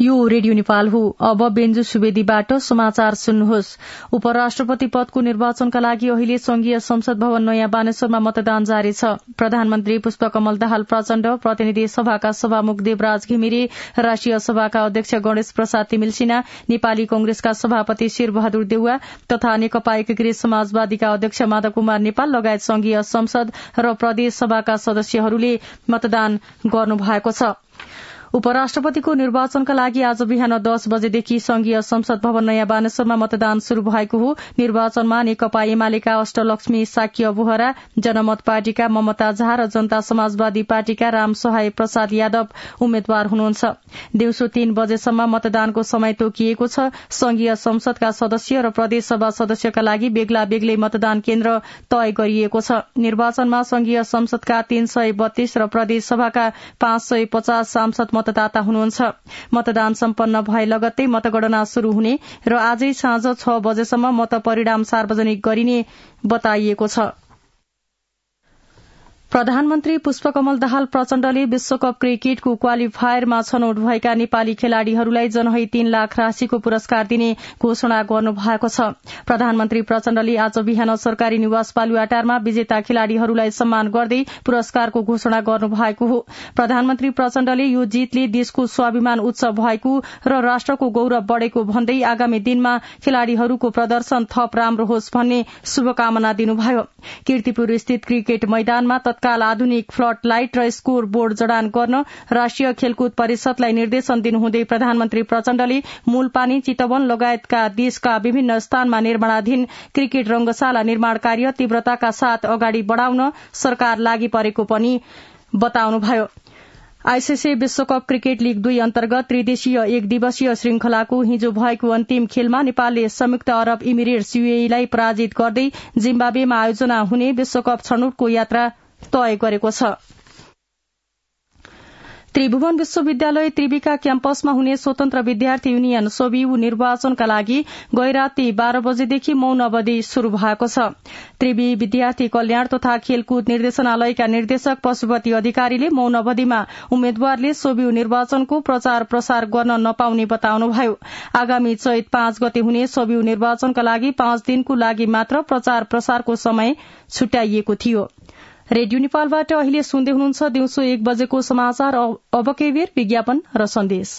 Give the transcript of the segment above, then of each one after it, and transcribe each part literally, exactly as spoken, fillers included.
यो रेडियो नेपाल हो। अब बेन्जु सुवेदीबाट समाचार सुन्नुहोस्। उपराष्ट्रपति पदको निर्वाचनका लागि अहिले संघीय संसद भवन नयाँ बानेश्वरमा मतदान जारी छ। प्रधानमन्त्री पुष्पकमल दाहाल प्रचण्ड, प्रतिनिधि सभाका सभामुख देवराज घिमिरे, राष्ट्रिय सभाका अध्यक्ष गणेश प्रसाद तिमिल सिन्हा, नेपाली कंग्रेसका सभापति शेरबहादुर देउवा तथा नेकपा एकीकृत समाजवादीका अध्यक्ष माधव कुमार नेपाल लगायत संघीय संसद र प्रदेश सभाका सदस्यहरूले मतदान गर्नुभएको छ। उपराष्ट्रपतिको निर्वाचनका लागि आज बिहान दस बजेदेखि संघीय संसद भवन नयाँ बानेश्वरमा मतदान शुरू भएको हो। निर्वाचनमा नेकपा एमालेका अष्टलक्ष्मी साक्य बोहरा, जनमत पार्टीका ममता झा र जनता समाजवादी पार्टीका रामसहाय प्रसाद यादव उम्मेद्वार हुनुहुन्छ। दिउँसो तीन बजेसम्म मतदानको समय तोकिएको छ। संघीय संसदका सदस्य र प्रदेशसभा सदस्यका लागि बेग्ला बेग्लै मतदान केन्द्र तय गरिएको छ। निर्वाचनमा संघीय संसदका तीन सय बत्तीस र प्रदेशसभाका पाँच सय पचास सांसद मतदाता हुनुहुन्छ। मतदान सम्पन्न भए लगत्तै मतगणना शुरू हुने र आजै साँझ छ बजेसम्म मत परिणाम सार्वजनिक गरिने बताइएको छ। प्रधानमन्त्री पुष्पकमल दाहाल प्रचण्डले विश्वकप क्रिकेटको क्वालिफायरमा छनौट भएका नेपाली खेलाड़ीहरूलाई जनही तीन लाख राशिको पुरस्कार दिने घोषणा गर्नु भएको छ। प्रधानमन्त्री प्रचण्डले आज बिहान सरकारी निवास बालुवाटारमा विजेता खेलाड़ीहरूलाई सम्मान गर्दै पुरस्कारको घोषणा गर्नु भएको हो। प्रधानमन्त्री प्रचण्डले यो जितले देशको स्वाभिमान उच्च भएको र राष्ट्रको गौरव बढ़ेको भन्दै आगामी दिनमा खेलाड़ीहरूको प्रदर्शन थप राम्रो होस् भन्ने शुभकामना दिनुभयो। कीर्तिपुर स्थित क्रिकेट मैदानमा तत्काल आधुनिक फ्लड लाइट र स्कोर बोर्ड जडान गर्न राष्ट्रिय खेलकुद परिषदलाई निर्देशन दिनुहुँदै प्रधानमन्त्री प्रचण्डले मूलपानी, चितवन लगायतका देशका विभिन्न स्थानमा निर्माणाधीन क्रिकेट रंगशाला निर्माण कार्य तीव्रताका साथ अगाडि बढ़ाउन सरकार लागि परेको पनि बताउनुभयो। आईसीसी विश्वकप क्रिकेट लीग दुई अन्तर्गत त्रिदेशीय एक दिवसीय श्रृंखलाको हिजो भएको अन्तिम खेलमा नेपालले संयुक्त अरब इमिरेट्स यूएईलाई पराजित गर्दै जिम्बाब्वेमा आयोजना हुने विश्वकप छनौटको यात्रा तय गरेको छ। त्रिभुवन विश्वविद्यालय त्रिविका क्याम्पसमा हुने स्वतन्त्र विद्यार्थी युनियन सोबियु निर्वाचनका लागि गैराती बाह्र बजेदेखि मौन अवधि शुरू भएको छ। त्रिवी विद्यार्थी कल्याण तथा खेलकुद निर्देशनालयका निर्देशक पशुपति अधिकारीले मौन अवधिमा उम्मेद्वारले सोबियु निर्वाचनको प्रचार प्रसार गर्न नपाउने बताउनुभयो। आगामी चैत पाँच गते हुने सोबियु निर्वाचनका लागि पाँच दिनको लागि मात्र प्रचार प्रसारको समय छुट्याइएको थियो। रेडियो नेपालबाट अहिले सुन्दै हुनुहुन्छ दिउँसो एक बजेको समाचार। अब के बेर विज्ञापन र सन्देश।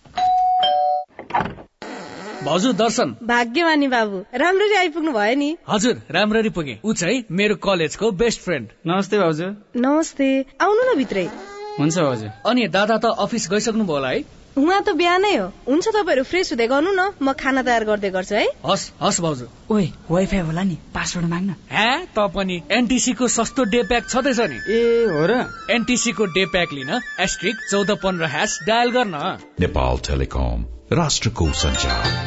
भाउजू दर्शन। भाग्यमानी बाबु, राम्ररी आइपुग्नु भयो नि। हजुर, राम्ररी पुगे। उ चाहिँ मेरो कलेजको बेस्ट फ्रेन्ड। नमस्ते भाउजू। नमस्ते, आउनु न भित्रै। हुन्छ भाउजू। अनि दादा त अफिस गइसक्नु भयो होला है? उहाँ त बिहानै हो। हुन्छ, तपाईहरु फ्रेश हुँदै गर्नु न, म खाना तयार गर्दै गर्छु है। हस् हस् भाउजू। ओए, वाइफाई होला नि, पासवर्ड माग्न। हे, त पनि एनटीसी को सस्तो डे प्याक छदैछ नि। ए हो र? एनटीसी को डे प्याक लिन एस्ट्रिक चौध पन्ध्र ह्याश डायल गर्न। नेपाल टेलिकम, राष्ट्रको सञ्चार।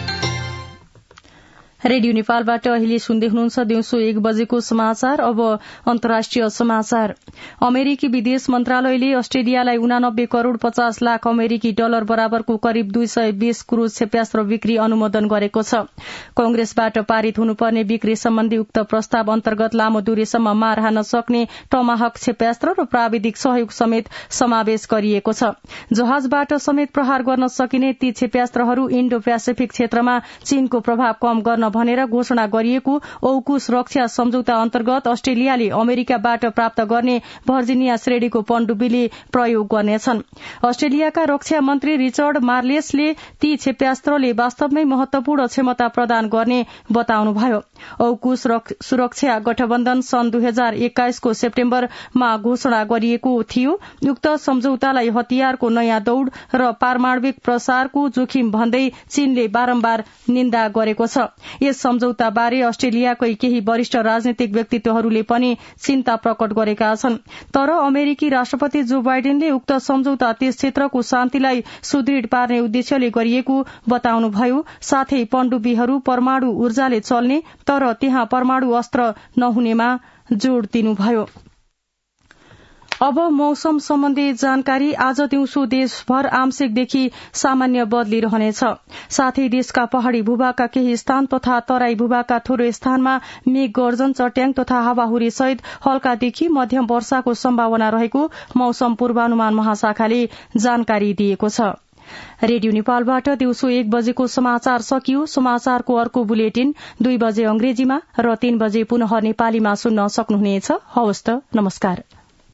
रेडियो नेपालबाट अहिले सुन्दै हुनुहुन्छ दिउँसो एक बजेको समाचार। अब अन्तर्राष्ट्रिय समाचार। अमेरिकी विदेश मन्त्रालयले अस्ट्रेलियालाई उनानब्बे करोड़ पचास लाख अमेरिकी डलर बराबरको करिब दुई सय बीस क्रूज क्षेप्यास्त्र बिक्री अनुमोदन गरेको छ। कंग्रेसबाट पारित हुनुपर्ने बिक्री सम्बन्धी उक्त प्रस्ताव अन्तर्गत लामो दूरीसम्म मार हान्न सक्ने टमाहक क्षेप्यास्त्र र प्राविधिक सहयोग समेत समावेश गरिएको छ। जहाजबाट समेत प्रहार गर्न सकिने ती क्षेप्यास्त्रहरू इण्डो प्यासिफिक क्षेत्रमा चीनको प्रभाव कम गर्न भनेर घोषणा गरिएको औकुस रक्षा सम्झौता अन्तर्गत अस्ट्रेलियाले अमेरिकाबाट प्राप्त गर्ने भर्जिनिया श्रेणीको पनडुब्बीले प्रयोग गर्नेछन्। अस्ट्रेलियाका रक्षा मन्त्री रिचर्ड मार्लेसले ती क्षेप्यास्त्रले वास्तवमै महत्वपूर्ण क्षमता प्रदान गर्ने बताउनुभयो। औकुस सुरक्षा गठबन्धन सन् दुई हजार एक्काइसको सेप्टेम्बरमा घोषणा गरिएको थियो। उक्त सम्झौतालाई हतियारको नयाँ दौड़ र पारमाणविक प्रसारको जोखिम भन्दै चीनले बारम्बार निन्दा गरेको छ। यस सम्झौता बारे अस्ट्रेलियाकै केही वरिष्ठ राजनीतिक व्यक्तित्वहरूले पनि चिन्ता प्रकट गरेका छन्। तर अमेरिकी राष्ट्रपति जो बाइडेनले उक्त सम्झौता त्यस क्षेत्रको शान्तिलाई सुदृढ पार्ने उद्देश्यले गरिएको बताउनुभयो। साथै पनडुब्बीहरू परमाणु ऊर्जाले चल्ने तर त्यहाँ परमाणु अस्त्र नहुनेमा जोड़ दिनुभयो। अब मौसम सम्बन्धी जानकारी। आज दिउँसो देशभर आंशिकदेखि सामान्य बदली रहनेछ। साथै देशका पहाड़ी भूभागका केही स्थान तथा तराई भूभागका थोरै स्थानमा मेघ गर्जन, चट्याङ तथा हावाहुरी सहित हल्कादेखि मध्यम वर्षाको सम्भावना रहेको मौसम पूर्वानुमान महाशाखाले जानकारी दिएको छ। रेडियो नेपालबाट दिउँसो एक बजेको समाचार सकियो। समाचारको अर्को बुलेटिन दुई बजे अंग्रेजीमा र तीन बजे पुनः नेपालीमा सुन्न सक्नुहुनेछ। हवस् त, नमस्कार।